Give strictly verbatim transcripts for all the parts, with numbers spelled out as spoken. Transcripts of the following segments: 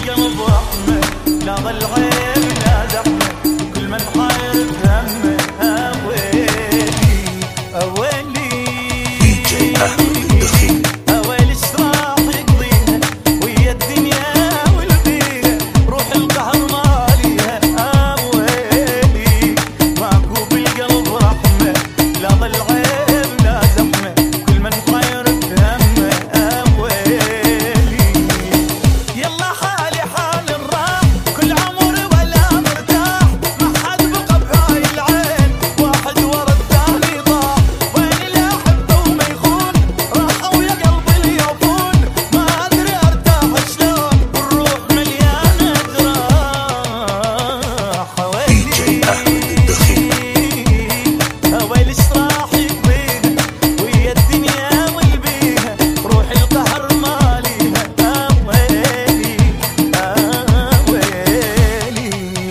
بالقلب رحمة، لا ظل غير لا زحمة، كل من حاير بهمه. أويلي أويلي دي جي أحمد الدخيل. أويلي ايش راح يقضيها ويا الدنيا والبيها، روح القهر ماليها. أويلي ماكو بالقلب رحمة، لا ظل غير لا زحمة، كل من حاير بهمه. أويلي يلا حالي حال الراح، كل عمر ولا مرتاح، ما حد بقى بهاي العين، واحد ورا الثاني ضاع، وين اللي احبه وما يخون، راحوا ويا قلبي اليوفون، ما ادري ارتاح شلون، والروح مليانه جراح. دي جي أحمد الدخيل. أويلي ايش راح يقضيها ويا الدنيا والبيها، روح القهر ماليها. أويلي أويلي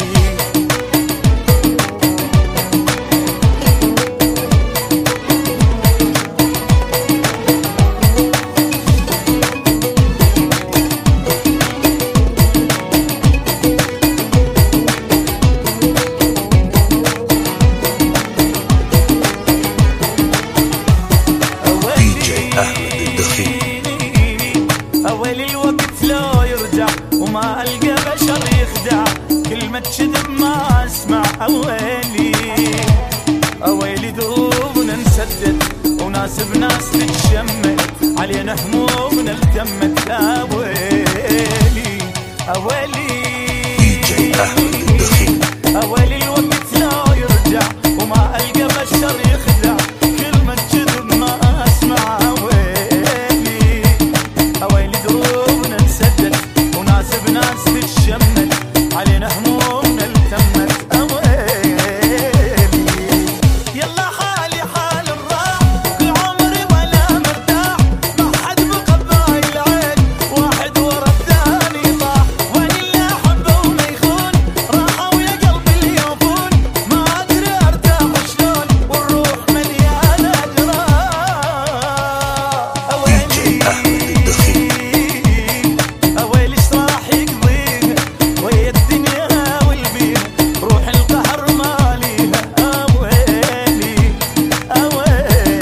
دي جي أحمد الدخيل. أويلي الوقت لو يرجع وما ألقى بشر يخدع، كلمة كذب ما أسمع. أويلي أويلي ذروبنا انسدت وناس بناس تتشمت، علينا همومنا التمت. أويلي أويلي دي جي أحمد الدخيل. أويلي الوقت لو يرجع وما ألقى بشر يخدع، كلمة كذب ما أسمع. أويلي أويلي دروبنا انسدت وناس بناس تتشمت، علينا همومنا التمت. أويلي يلا حالي حال الراح، كل عمري ولا مرتاح، ما حد بقى بهاي العين، واحد ورا الثاني طاح، وين اللي احبه وما يخون، راحوا ويا قلبي اليوفون، ما ادري ارتاح شلون، والروح مليانه جراح. دي جي أحمد الدخيل. أويلي ايش راح يقضيها ويا الدنيا والبيها، روح القهر ماليها. أويلي أويلي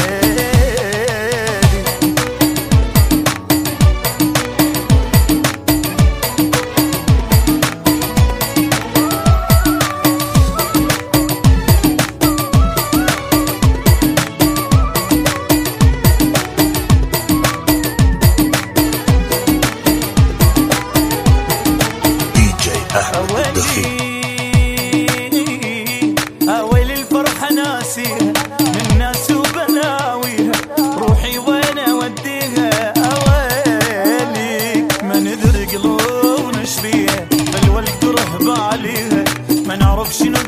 دي جي أحمد الدخيل. أويلي الفرحة ناسيها من ناس وبلاويها، روحي وين أوديها. أويلي ما ندري قلوبنا ايش فيها، بل والكره بعليها، ما نعرف شنو